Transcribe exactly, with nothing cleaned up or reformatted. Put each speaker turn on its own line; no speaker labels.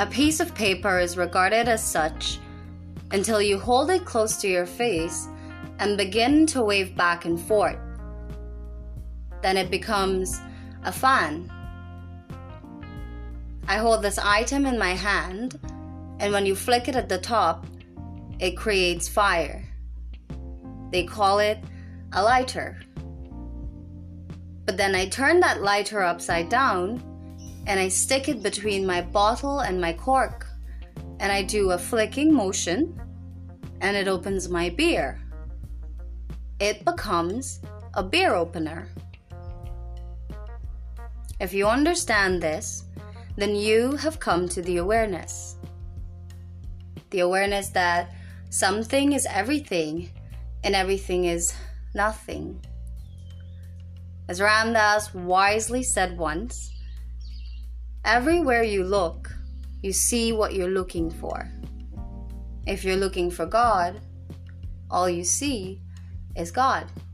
A piece of paper is regarded as such until you hold it close to your face and begin to wave back and forth. Then it becomes a fan. I hold this item in my hand, and when you flick it at the top, it creates fire. They call it a lighter. But then I turn that lighter upside down and I stick it between my bottle and my cork, and I do a flicking motion and it opens my beer. It becomes a beer opener. If you understand this, then you have come to the awareness. The awareness that something is everything and everything is nothing. As Ram Dass wisely said once, everywhere you look, you see what you're looking for. If you're looking for God, all you see is God.